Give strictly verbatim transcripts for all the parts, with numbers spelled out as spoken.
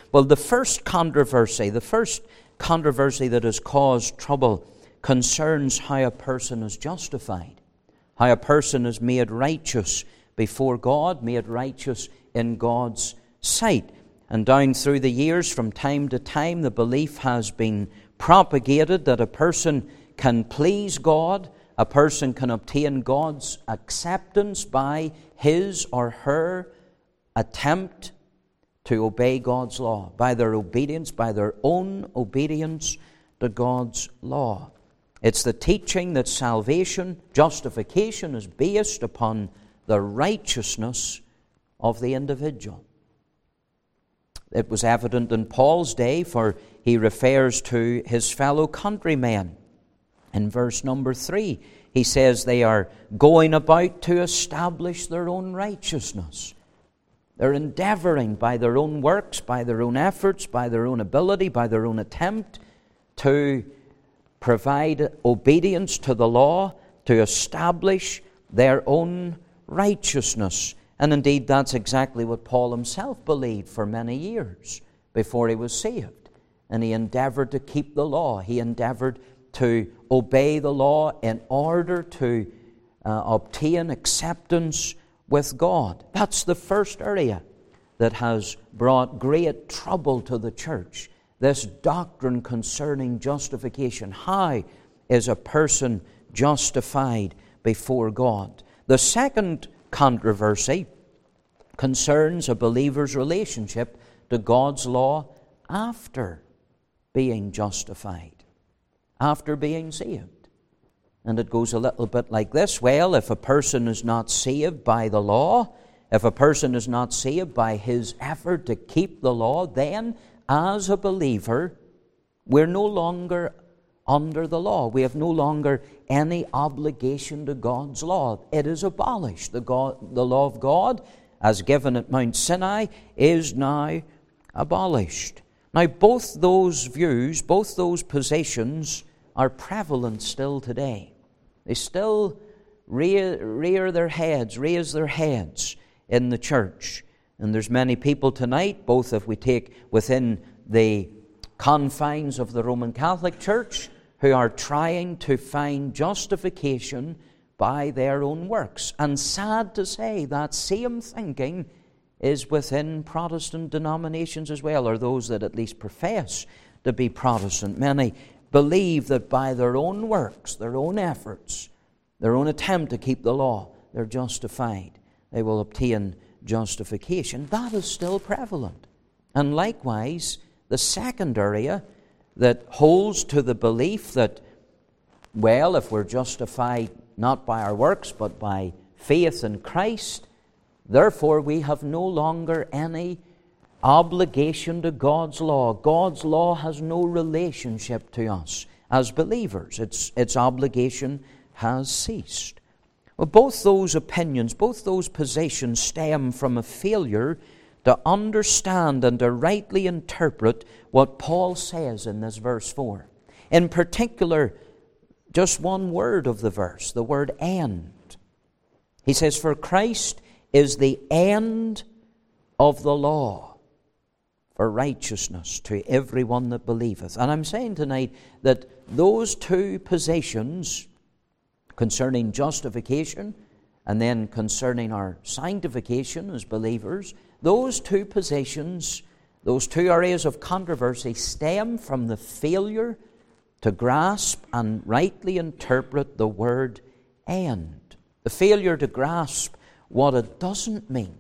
Well, the first controversy, the first controversy that has caused trouble concerns how a person is justified, how a person is made righteous before God, made righteous in God's sight. And down through the years, from time to time, the belief has been propagated that a person can please God, a person can obtain God's acceptance by his or her attempt to obey God's law, by their obedience, by their own obedience to God's law. It's the teaching that salvation, justification, is based upon the righteousness of the individual. It was evident in Paul's day, for he refers to his fellow countrymen. In verse number three, he says they are going about to establish their own righteousness. They're endeavoring by their own works, by their own efforts, by their own ability, by their own attempt to provide obedience to the law, to establish their own righteousness. And indeed, that's exactly what Paul himself believed for many years before he was saved. And he endeavored to keep the law. He endeavored to obey the law in order to uh, obtain acceptance with God. That's the first area that has brought great trouble to the church. This doctrine concerning justification. How is a person justified before God? The second controversy concerns a believer's relationship to God's law after being justified, after being saved. And it goes a little bit like this. Well, if a person is not saved by the law, if a person is not saved by his effort to keep the law, then as a believer, we're no longer under the law. We have no longer any obligation to God's law. It is abolished. The, God, the law of God, as given at Mount Sinai, is now abolished. Now, both those views, both those positions are prevalent still today. They still rear, rear their heads, raise their heads in the church. And there's many people tonight, both if we take within the confines of the Roman Catholic Church, who are trying to find justification by their own works. And sad to say, that same thinking is within Protestant denominations as well, or those that at least profess to be Protestant. Many believe that by their own works, their own efforts, their own attempt to keep the law, they're justified. They will obtain justification. That is still prevalent. And likewise, the second area that holds to the belief that, well, if we're justified not by our works, but by faith in Christ, therefore we have no longer any obligation to God's law. God's law has no relationship to us as believers. Its, its obligation has ceased. Well, both those opinions, both those positions stem from a failure to understand and to rightly interpret what Paul says in this verse four. In particular, just one word of the verse, the word end. He says, "For Christ is the end of the law for righteousness to everyone that believeth." And I'm saying tonight that those two positions concerning justification and then concerning our sanctification as believers, those two positions, those two areas of controversy stem from the failure to grasp and rightly interpret the word end. The failure to grasp what it doesn't mean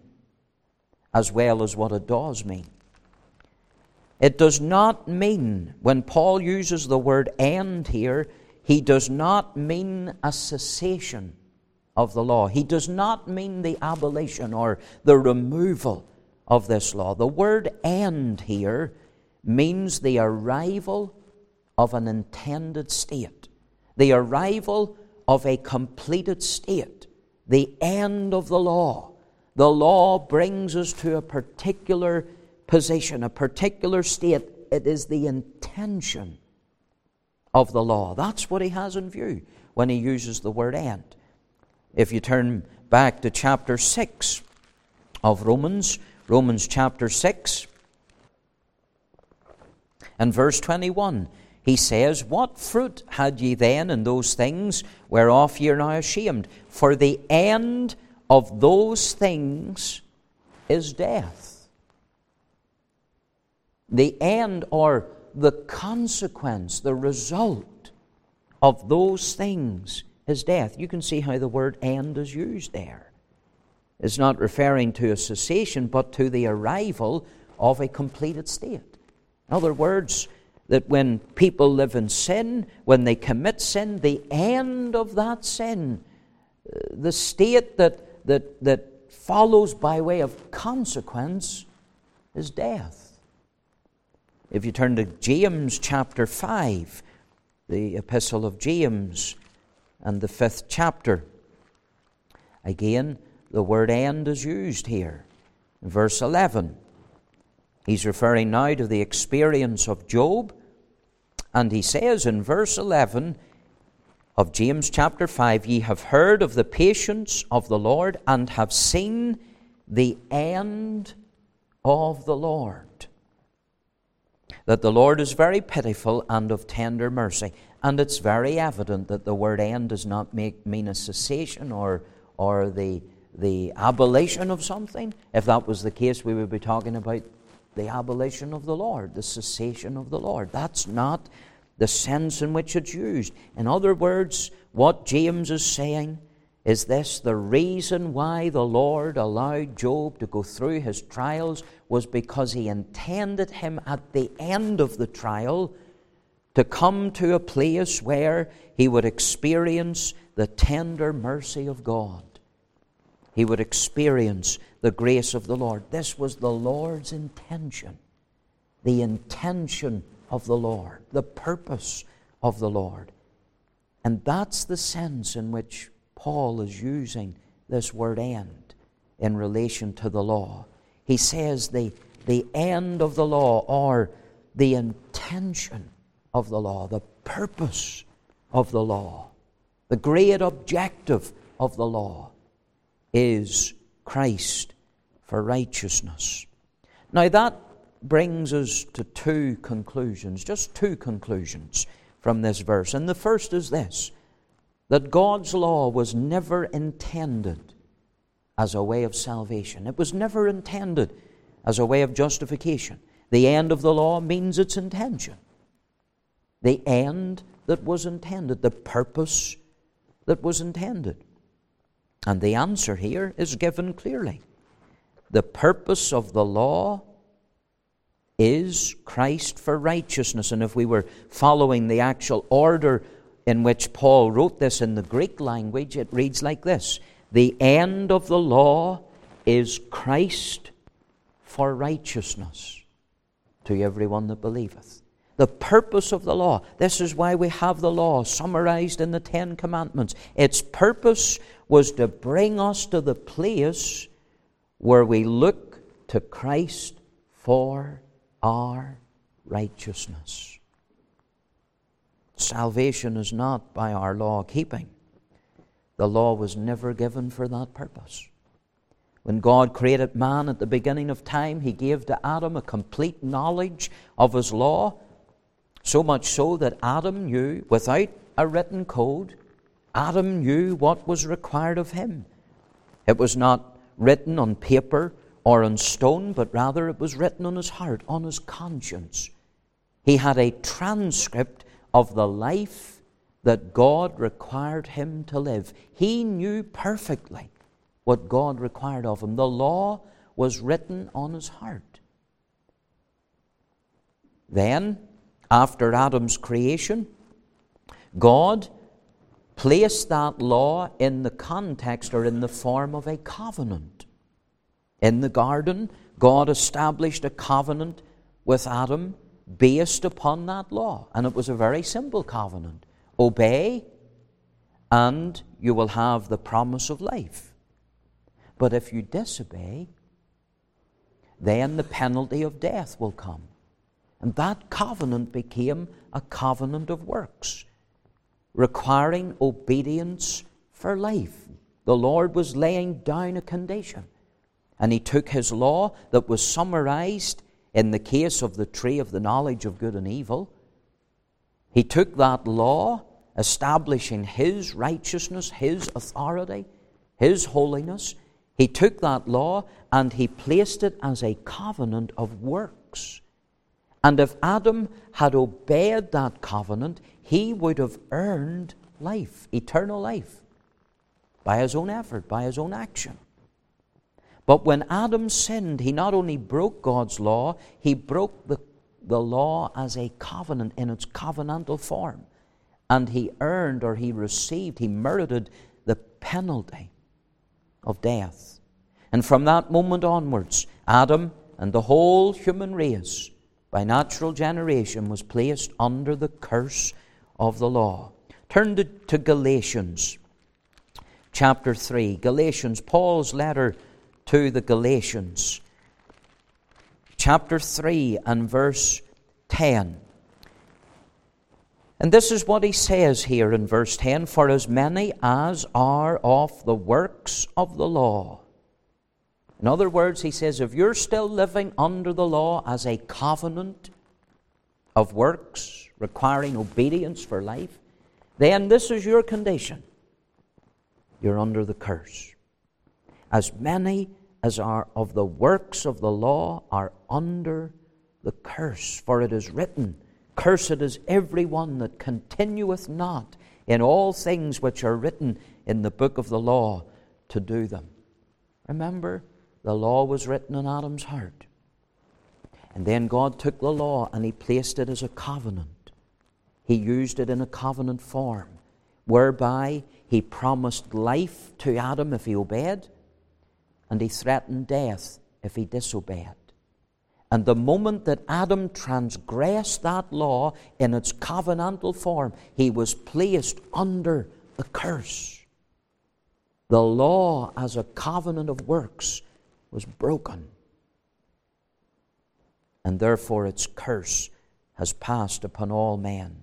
as well as what it does mean. It does not mean, when Paul uses the word end here, he does not mean a cessation of the law. He does not mean the abolition or the removal of this law. The word end here means the arrival of an intended state, the arrival of a completed state, the end of the law. The law brings us to a particular position, a particular state. It is the intention of the law. That's what he has in view when he uses the word end. If you turn back to chapter six of Romans, Romans chapter six, In verse twenty-one, he says, "What fruit had ye then in those things whereof ye are now ashamed? For the end of those things is death." The end, or the consequence, the result of those things is death. You can see how the word end is used there. It's not referring to a cessation, but to the arrival of a completed state. In other words, that when people live in sin, when they commit sin, the end of that sin, the state that, that, that follows by way of consequence, is death. If you turn to James chapter five, the epistle of James and the fifth chapter, again, the word end is used here. In verse eleven, he's referring now to the experience of Job, and he says in verse eleven of James chapter five, "Ye have heard of the patience of the Lord, and have seen the end of the Lord, that the Lord is very pitiful and of tender mercy." And it's very evident that the word end does not make, mean a cessation or, or the, the abolition of something. If that was the case, we would be talking about the abolition of the Lord, the cessation of the Lord. That's not the sense in which it's used. In other words, what James is saying is this: the reason why the Lord allowed Job to go through his trials was because he intended him at the end of the trial to come to a place where he would experience the tender mercy of God. He would experience the grace of the Lord. This was the Lord's intention. The intention of the Lord. The purpose of the Lord. And that's the sense in which Paul is using this word end in relation to the law. He says the, the end of the law, or the intention of the law, the purpose of the law, the great objective of the law is Christ for righteousness. Now that brings us to two conclusions, just two conclusions from this verse. And the first is this: that God's law was never intended as a way of salvation. It was never intended as a way of justification. The end of the law means its intention. The end that was intended, the purpose that was intended. And the answer here is given clearly. The purpose of the law is Christ for righteousness. And if we were following the actual order in which Paul wrote this in the Greek language, it reads like this: the end of the law is Christ for righteousness to everyone that believeth. The purpose of the law. This is why we have the law summarized in the Ten Commandments. Its purpose was to bring us to the place where we look to Christ for our righteousness. Salvation is not by our law keeping. The law was never given for that purpose. When God created man at the beginning of time, He gave to Adam a complete knowledge of His law, so much so that Adam knew, without a written code, Adam knew what was required of him. It was not written on paper or on stone, but rather it was written on his heart, on his conscience. He had a transcript of the life that God required him to live. He knew perfectly what God required of him. The law was written on his heart. Then, after Adam's creation, God placed that law in the context or in the form of a covenant. In the garden, God established a covenant with Adam based upon that law. And it was a very simple covenant. Obey, and you will have the promise of life. But if you disobey, then the penalty of death will come. And that covenant became a covenant of works, requiring obedience for life. The Lord was laying down a condition. And He took His law that was summarized in the case of the tree of the knowledge of good and evil. He took that law, establishing His righteousness, His authority, His holiness. He took that law and He placed it as a covenant of works. And if Adam had obeyed that covenant, he would have earned life, eternal life, by his own effort, by his own action. But when Adam sinned, he not only broke God's law, he broke the, the law as a covenant in its covenantal form. And he earned, or he received, he merited the penalty of death. And from that moment onwards, Adam and the whole human race, by natural generation, was placed under the curse of the law. Turn to, to Galatians chapter three. Galatians, Paul's letter to the Galatians, chapter three and verse ten. And this is what he says here in verse ten. For as many as are of the works of the law. In other words, he says, if you're still living under the law as a covenant of works requiring obedience for life, then this is your condition. You're under the curse. As many as are of the works of the law are under the curse. For it is written, cursed is every one that continueth not in all things which are written in the book of the law to do them. Remember, the law was written in Adam's heart. And then God took the law and He placed it as a covenant. He used it in a covenant form, whereby He promised life to Adam if he obeyed, and He threatened death if he disobeyed. And the moment that Adam transgressed that law in its covenantal form, he was placed under the curse. The law as a covenant of works was broken. And therefore its curse has passed upon all men.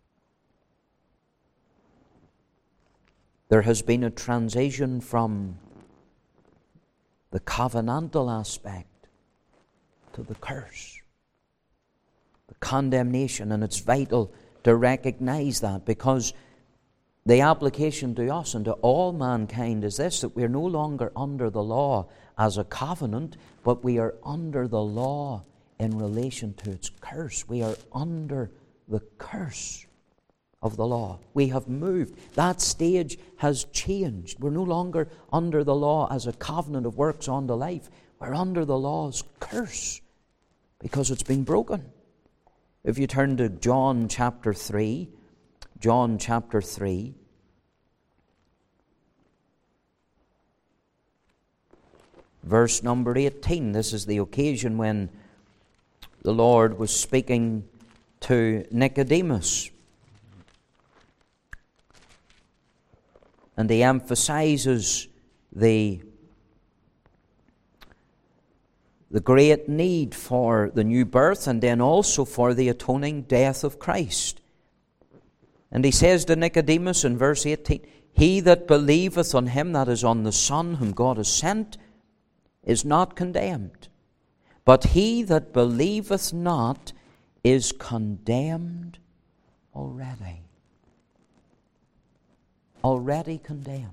There has been a transition from the covenantal aspect to the curse, the condemnation, and it's vital to recognize that, because the application to us and to all mankind is this, that we're no longer under the law as a covenant, but we are under the law in relation to its curse. We are under the curse of the law. We have moved. That stage has changed. We're no longer under the law as a covenant of works unto life. We're under the law's curse because it's been broken. If you turn to John chapter three, John chapter three, verse number eighteen. This is the occasion when the Lord was speaking to Nicodemus. And He emphasizes the, the great need for the new birth, and then also for the atoning death of Christ. And He says to Nicodemus in verse eighteen, He that believeth on Him that is on the Son whom God has sent is not condemned. But he that believeth not is condemned already. Already condemned.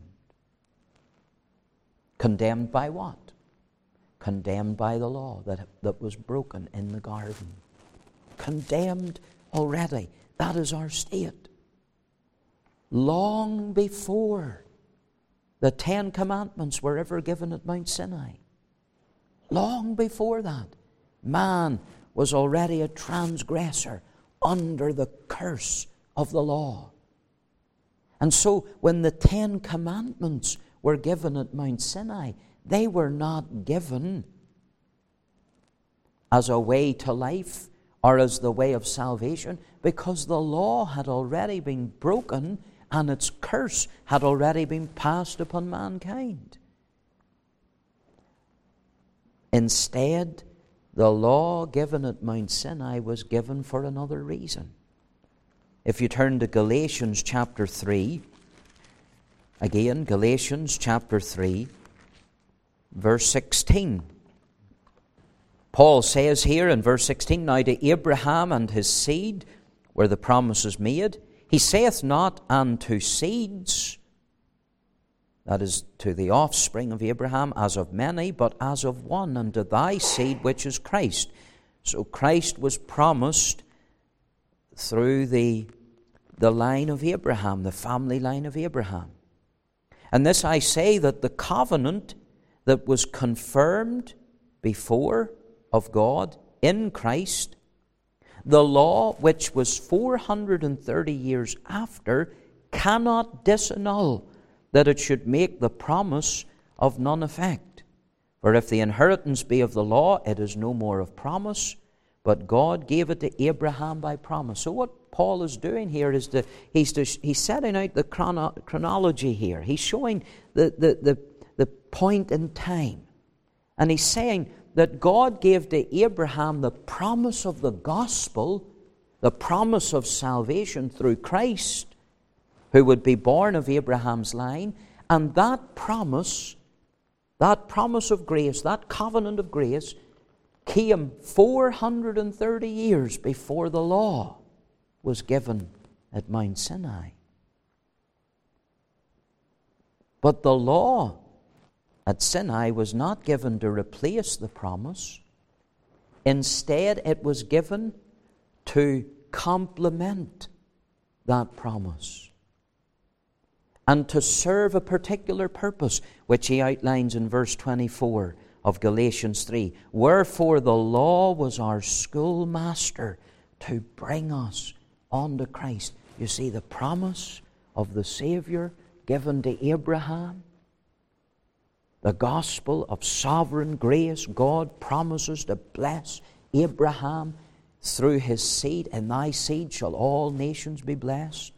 Condemned by what? Condemned by the law that, that was broken in the garden. Condemned already. That is our state. Long before the Ten Commandments were ever given at Mount Sinai, long before that, man was already a transgressor under the curse of the law. And so when the Ten Commandments were given at Mount Sinai, they were not given as a way to life or as the way of salvation, because the law had already been broken and its curse had already been passed upon mankind. Instead, the law given at Mount Sinai was given for another reason. If you turn to Galatians chapter three, again, Galatians chapter three, verse sixteen. Paul says here in verse sixteen, now to Abraham and his seed were the promises made. He saith not unto seeds, that is, to the offspring of Abraham, as of many, but as of one, and to thy seed, which is Christ. So Christ was promised through the, the line of Abraham, the family line of Abraham. And this I say, that the covenant that was confirmed before of God in Christ, the law which was four hundred thirty years after, cannot disannul that it should make the promise of none effect. For if the inheritance be of the law, it is no more of promise, but God gave it to Abraham by promise. So what Paul is doing here is to, he's, to, he's setting out the chrono, chronology here. He's showing the, the, the, the point in time. And he's saying that God gave to Abraham the promise of the gospel, the promise of salvation through Christ, who would be born of Abraham's line. And that promise, that promise of grace, that covenant of grace, came four hundred thirty years before the law was given at Mount Sinai. But the law at Sinai was not given to replace the promise. Instead, it was given to complement that promise and to serve a particular purpose, which he outlines in verse twenty-four of Galatians three. Wherefore the law was our schoolmaster to bring us unto Christ. You see, the promise of the Savior given to Abraham, the gospel of sovereign grace. God promises to bless Abraham through his seed. In thy seed shall all nations be blessed.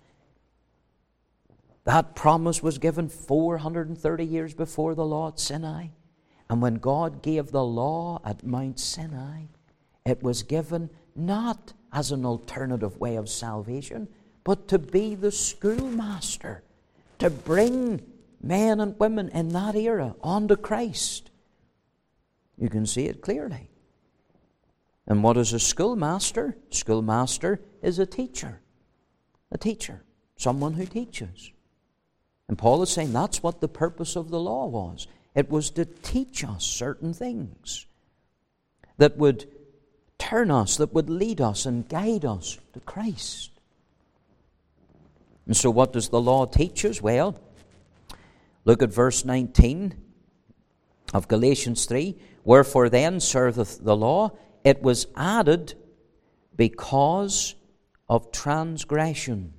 That promise was given four hundred thirty years before the law at Sinai. And when God gave the law at Mount Sinai, it was given not as an alternative way of salvation, but to be the schoolmaster, to bring men and women in that era onto Christ. You can see it clearly. And what is a schoolmaster? Schoolmaster is a teacher. A teacher. Someone who teaches. And Paul is saying that's what the purpose of the law was. It was to teach us certain things that would turn us, that would lead us and guide us to Christ. And so what does the law teach us? Well, look at verse nineteen of Galatians three. Wherefore then serveth the law? It was added because of transgressions.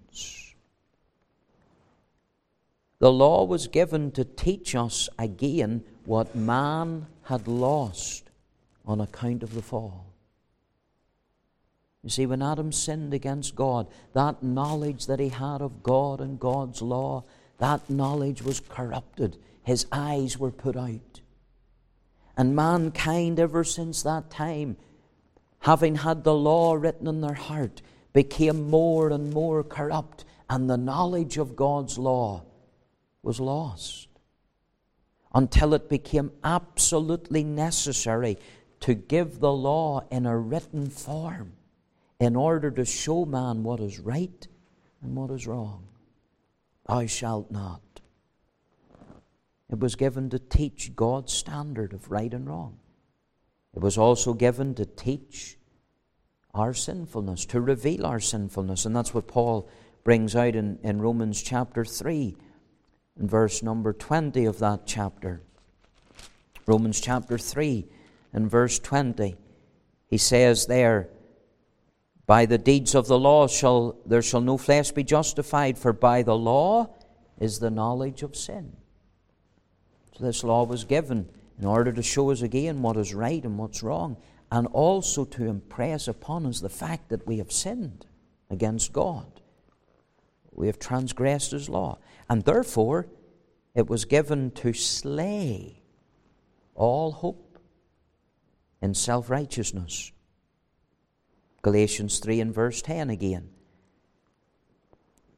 The law was given to teach us again what man had lost on account of the fall. You see, when Adam sinned against God, that knowledge that he had of God and God's law, that knowledge was corrupted. His eyes were put out. And mankind, ever since that time, having had the law written in their heart, became more and more corrupt, and the knowledge of God's law was lost until it became absolutely necessary to give the law in a written form in order to show man what is right and what is wrong. Thou shalt not. It was given to teach God's standard of right and wrong. It was also given to teach our sinfulness, to reveal our sinfulness. And that's what Paul brings out in, in Romans chapter three, in verse number twenty of that chapter. Romans chapter three, in verse twenty. He says there, by the deeds of the law shall there shall no flesh be justified, for by the law is the knowledge of sin. So this law was given in order to show us again what is right and what's wrong, and also to impress upon us the fact that we have sinned against God. We have transgressed His law. And therefore, it was given to slay all hope in self-righteousness. Galatians three and verse ten again.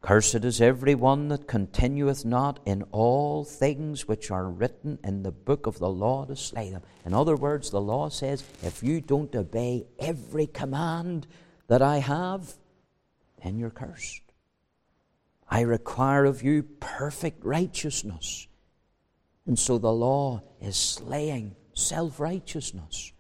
Cursed is every one that continueth not in all things which are written in the book of the law to slay them. In other words, the law says, if you don't obey every command that I have, then you're cursed. I require of you perfect righteousness. And so the law is slaying self-righteousness,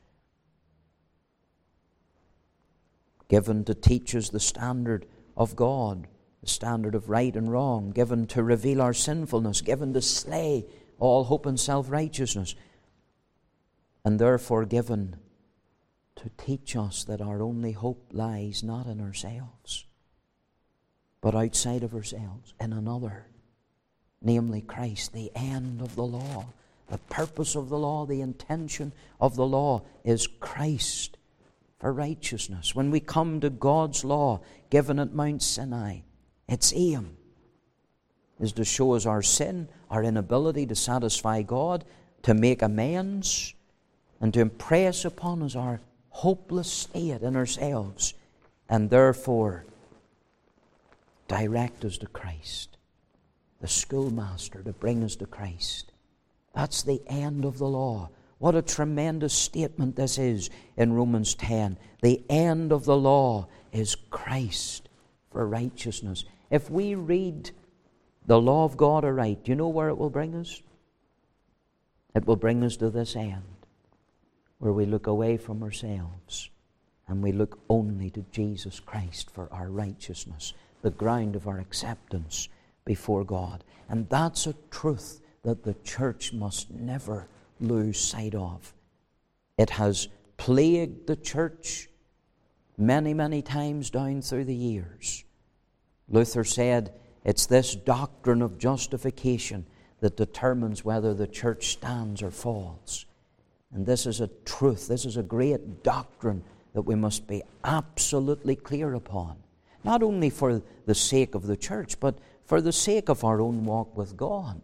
given to teach us the standard of God, the standard of right and wrong, given to reveal our sinfulness, given to slay all hope and self-righteousness, and therefore given to teach us that our only hope lies not in ourselves, but outside of ourselves, in another, namely Christ, the end of the law. The purpose of the law, the intention of the law is Christ for righteousness. When we come to God's law given at Mount Sinai, its aim is to show us our sin, our inability to satisfy God, to make amends, and to impress upon us our hopeless state in ourselves, and therefore direct us to Christ, the schoolmaster, to bring us to Christ. That's the end of the law. What a tremendous statement this is in Romans ten. The end of the law is Christ for righteousness. If we read the law of God aright, do you know where it will bring us? It will bring us to this end, where we look away from ourselves and we look only to Jesus Christ for our righteousness, the ground of our acceptance before God. And that's a truth that the church must never lose sight of. It has plagued the church many, many times down through the years. Luther said it's this doctrine of justification that determines whether the church stands or falls. And this is a truth, this is a great doctrine that we must be absolutely clear upon. Not only for the sake of the church, but for the sake of our own walk with God.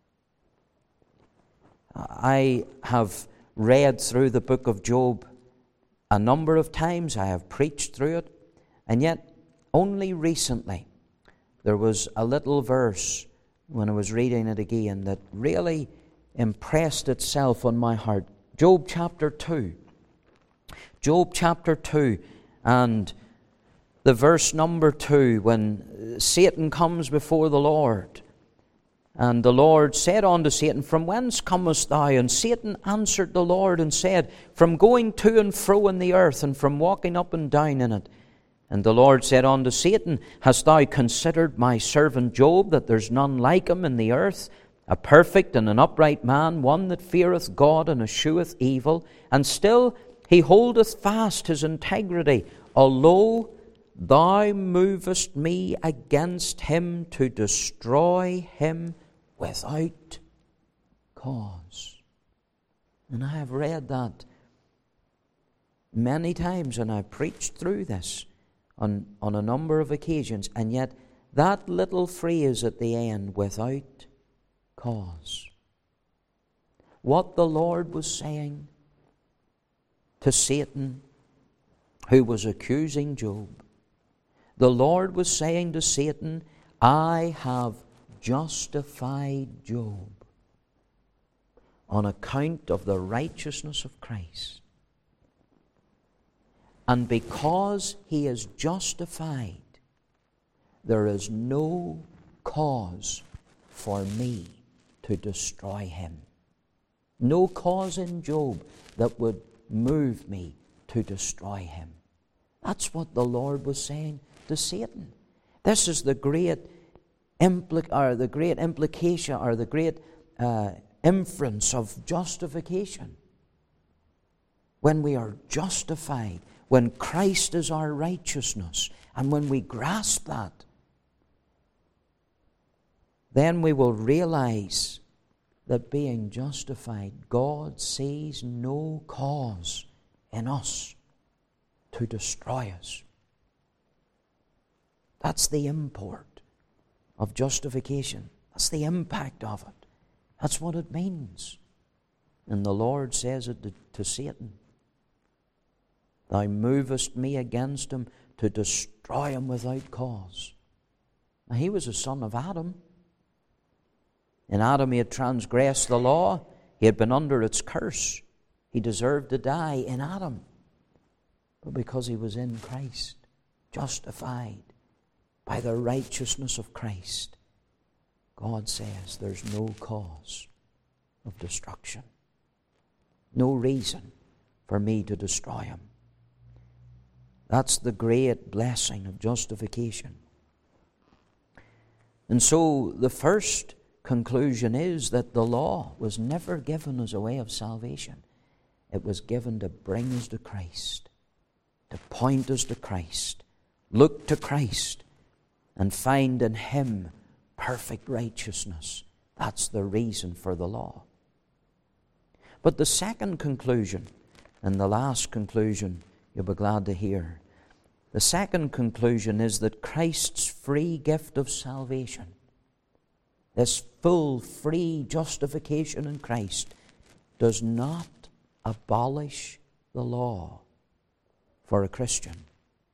I have read through the book of Job a number of times. I have preached through it. And yet, only recently, there was a little verse when I was reading it again that really impressed itself on my heart. Job chapter two. Job chapter two and the verse number two, when Satan comes before the Lord. And the Lord said unto Satan, From whence comest thou? And Satan answered the Lord and said, From going to and fro in the earth, and from walking up and down in it. And the Lord said unto Satan, Hast thou considered my servant Job, that there's none like him in the earth, a perfect and an upright man, one that feareth God and escheweth evil, and still he holdeth fast his integrity, although thou movest me against him to destroy him without cause. And I have read that many times, and I've preached through this on, on a number of occasions, and yet that little phrase at the end, without cause. What the Lord was saying to Satan, who was accusing Job, the Lord was saying to Satan, I have justified Job on account of the righteousness of Christ. And because he is justified, there is no cause for me to destroy him. No cause in Job that would move me to destroy him. That's what the Lord was saying to Satan. This is the great impli- or the great implication or the great uh, inference of justification. When we are justified, when Christ is our righteousness, and when we grasp that, then we will realize that being justified, God sees no cause in us to destroy us. That's the import of justification. That's the impact of it. That's what it means. And the Lord says it to, to Satan. Thou movest me against him to destroy him without cause. Now, he was a son of Adam. In Adam he had transgressed the law. He had been under its curse. He deserved to die in Adam. But because he was in Christ, justified by the righteousness of Christ, God says there's no cause of destruction. No reason for me to destroy him. That's the great blessing of justification. And so the first conclusion is that the law was never given as a way of salvation. It was given to bring us to Christ, to point us to Christ, look to Christ, and find in him perfect righteousness. That's the reason for the law. But the second conclusion, and the last conclusion you'll be glad to hear, the second conclusion is that Christ's free gift of salvation, this full, free justification in Christ, does not abolish the law for a Christian.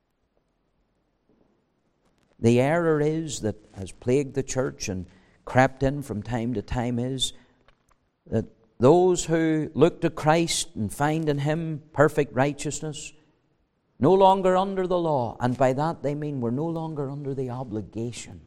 The error is that has plagued the church and crept in from time to time is that those who look to Christ and find in him perfect righteousness, no longer under the law, and by that they mean we're no longer under the obligation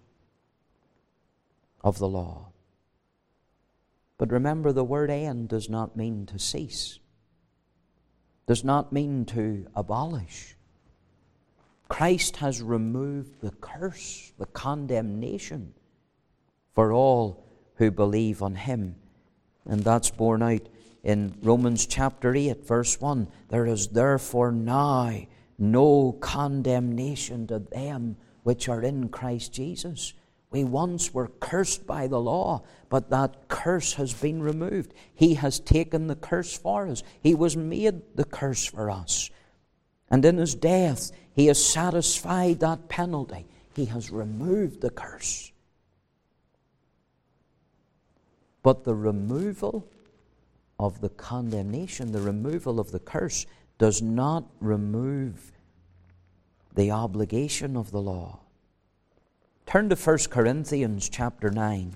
of the law. But remember, the word end does not mean to cease, does not mean to abolish. Christ has removed the curse, the condemnation for all who believe on him. And that's borne out in Romans chapter eight, verse one. There is therefore now no condemnation to them which are in Christ Jesus. We once were cursed by the law, but that curse has been removed. He has taken the curse for us. He was made the curse for us. And in his death, he has satisfied that penalty. He has removed the curse. But the removal of the condemnation, the removal of the curse, does not remove the obligation of the law. Turn to First Corinthians chapter nine.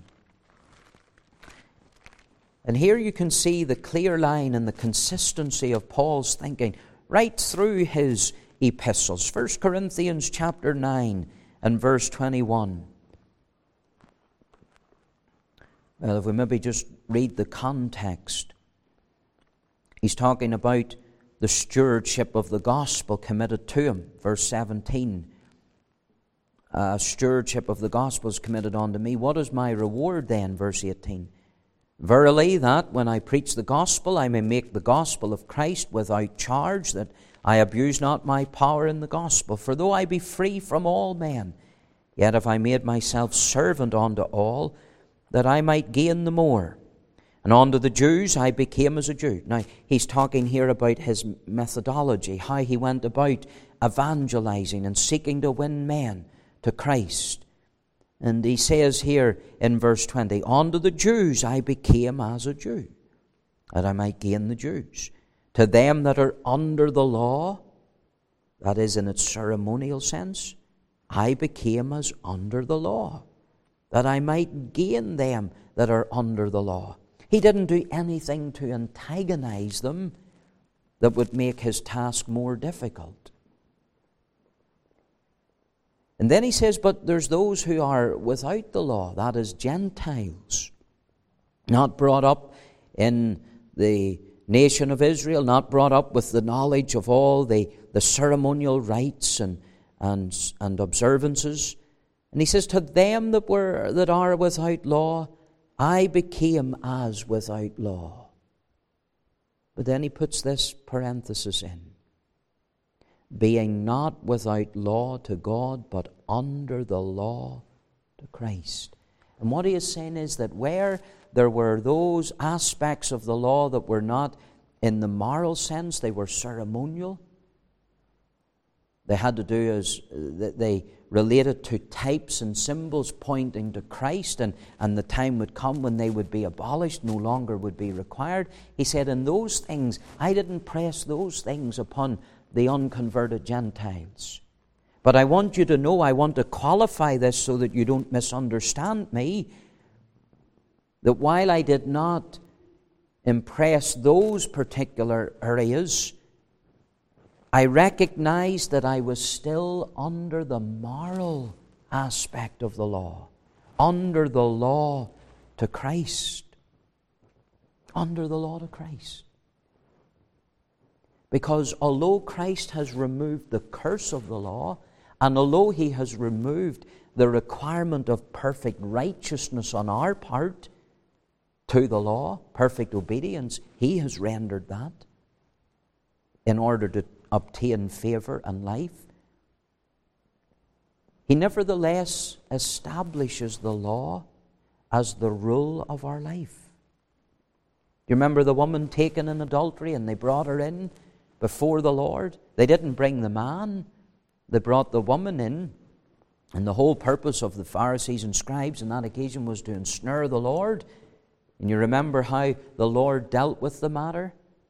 And here you can see the clear line and the consistency of Paul's thinking right through his epistles. First Corinthians chapter nine and verse twenty-one. Well, if we maybe just read the context. He's talking about the stewardship of the gospel committed to him. Verse seventeen. Uh, stewardship of the gospel is committed unto me. What is my reward then? Verse eighteen. Verily that when I preach the gospel, I may make the gospel of Christ without charge, that I abuse not my power in the gospel. For though I be free from all men, yet have I made myself servant unto all, that I might gain the more. And unto the Jews I became as a Jew. Now, he's talking here about his methodology, how he went about evangelizing and seeking to win men to Christ. And he says here in verse twenty, unto the Jews I became as a Jew, that I might gain the Jews. To them that are under the law, that is in its ceremonial sense, I became as under the law, that I might gain them that are under the law. He didn't do anything to antagonize them that would make his task more difficult. And then he says, but there's those who are without the law, that is Gentiles, not brought up in the nation of Israel, not brought up with the knowledge of all the, the ceremonial rites and, and, and observances. And he says, to them that were that are without law, I became as without law. But then he puts this parenthesis in. Being not without law to God, but under the law to Christ. And what he is saying is that where there were those aspects of the law that were not in the moral sense, they were ceremonial. They had to do as they related to types and symbols pointing to Christ, and, and the time would come when they would be abolished, no longer would be required. He said, in those things, I didn't press those things upon the unconverted Gentiles. But I want you to know, I want to qualify this so that you don't misunderstand me, that while I did not impress those particular areas, I recognized that I was still under the moral aspect of the law, under the law to Christ, under the law to Christ. Because although Christ has removed the curse of the law, and although He has removed the requirement of perfect righteousness on our part to the law, perfect obedience, He has rendered that in order to obtain favor and life. He nevertheless establishes the law as the rule of our life. Do you remember the woman taken in adultery, and they brought her in before the Lord? They didn't bring the man, they brought the woman in. And the whole purpose of the Pharisees and scribes on that occasion was to ensnare the Lord. And you remember how the Lord dealt with the matter?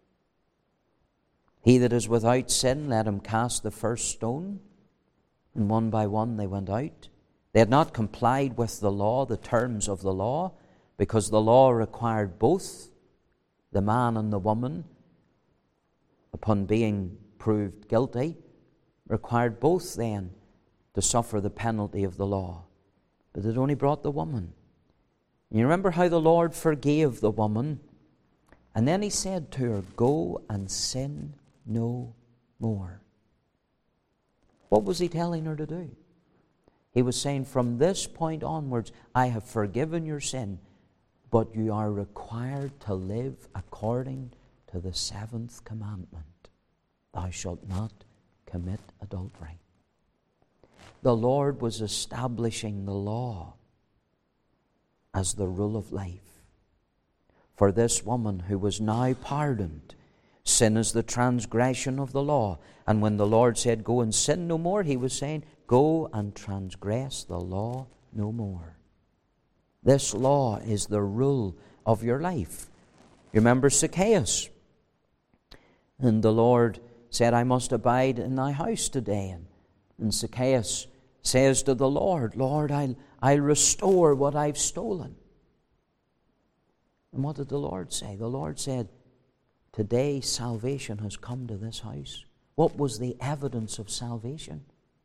He that is without sin, let him cast the first stone. And one by one they went out. They had not complied with the law, the terms of the law, because the law required both the man and the woman, upon being proved guilty, required both then to suffer the penalty of the law. But it only brought the woman. And you remember how the Lord forgave the woman, and then He said to her, "Go and sin no more." What was He telling her to do? He was saying, from this point onwards, I have forgiven your sin, but you are required to live according to the seventh commandment. Thou shalt not commit adultery. The Lord was establishing the law as the rule of life. For this woman who was now pardoned, sin is the transgression of the law. And when the Lord said, "Go and sin no more," He was saying, go and transgress the law no more. This law is the rule of your life. You remember Zacchaeus? And the Lord said, "I must abide in thy house today." And, and Zacchaeus says to the Lord, "Lord, I'll, I'll restore what I've stolen." And what did the Lord say? The Lord said, "Today salvation has come to this house." What was the evidence of salvation?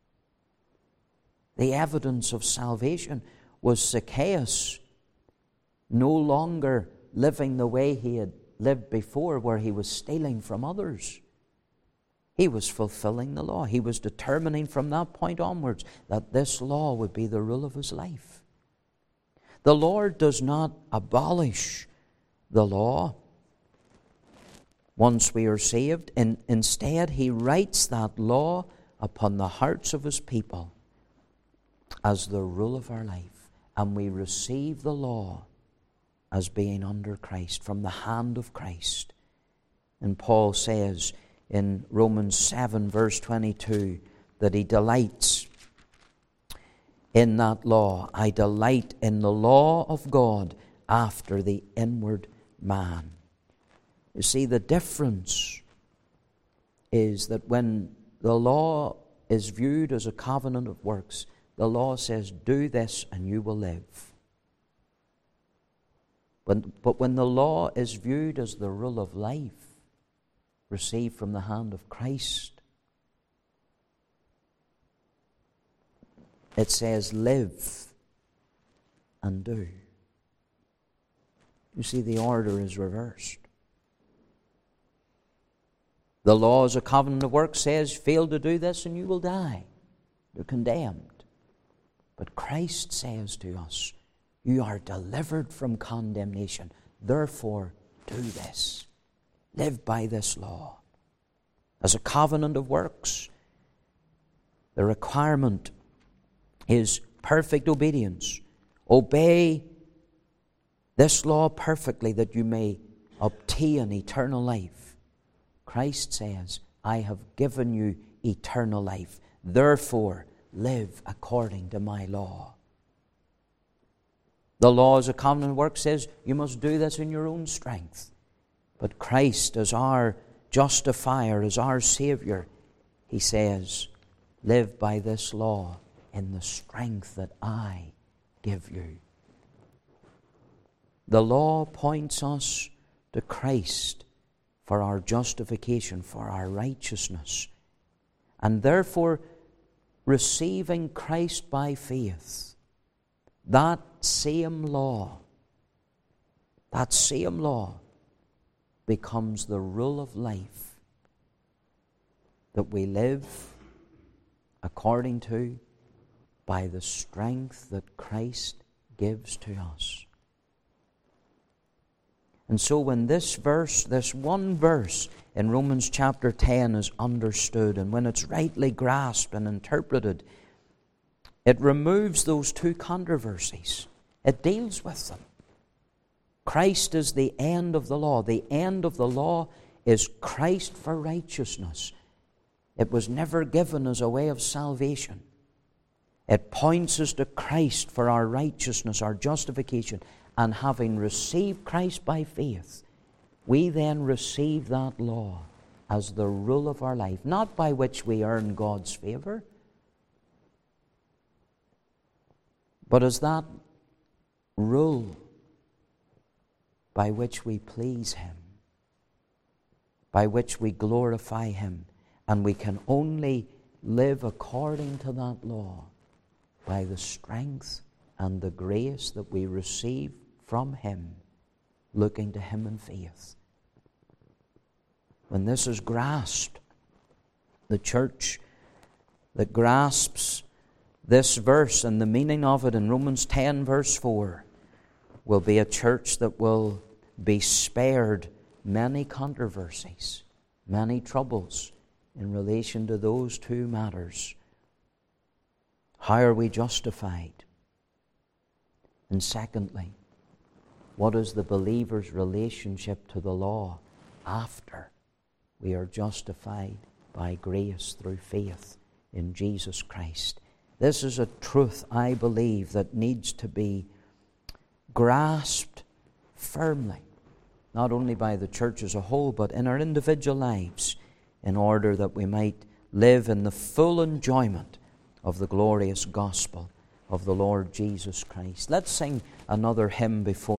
The evidence of salvation was Zacchaeus no longer living the way he had lived before, where he was stealing from others. He was fulfilling the law. He was determining from that point onwards that this law would be the rule of his life. The Lord does not abolish the law once we are saved. In, instead, He writes that law upon the hearts of His people as the rule of our life. And we receive the law as being under Christ, from the hand of Christ. And Paul says in Romans seven, verse twenty-two, that he delights in that law. I delight in the law of God after the inward man. You see, the difference is that when the law is viewed as a covenant of works, the law says, do this and you will live. But, but when the law is viewed as the rule of life, received from the hand of Christ, it says, live and do. You see, the order is reversed. The law as a covenant of works says, fail to do this and you will die. You're condemned. But Christ says to us, you are delivered from condemnation. Therefore, do this. Live by this law. As a covenant of works, the requirement is perfect obedience. Obey this law perfectly that you may obtain eternal life. Christ says, I have given you eternal life. Therefore, live according to my law. The law as a covenant of works says you must do this in your own strength. But Christ, as our justifier, as our Savior, He says, live by this law in the strength that I give you. The law points us to Christ for our justification, for our righteousness. And therefore, receiving Christ by faith, that same law, that same law becomes the rule of life that we live according to by the strength that Christ gives to us. And so when this verse, this one verse in Romans chapter ten is understood, and when it's rightly grasped and interpreted, it removes those two controversies. It deals with them. Christ is the end of the law. The end of the law is Christ for righteousness. It was never given as a way of salvation. It points us to Christ for our righteousness, our justification. And having received Christ by faith, we then receive that law as the rule of our life, not by which we earn God's favor, but as that rule by which we please Him, by which we glorify Him. And we can only live according to that law by the strength and the grace that we receive from Him, looking to Him in faith. When this is grasped, the church that grasps this verse and the meaning of it in Romans ten verse four will be a church that will be spared many controversies, many troubles in relation to those two matters. How are we justified? And secondly, what is the believer's relationship to the law after we are justified by grace through faith in Jesus Christ? This is a truth, I believe, that needs to be grasped firmly, not only by the church as a whole, but in our individual lives, in order that we might live in the full enjoyment of the glorious gospel of the Lord Jesus Christ. Let's sing another hymn before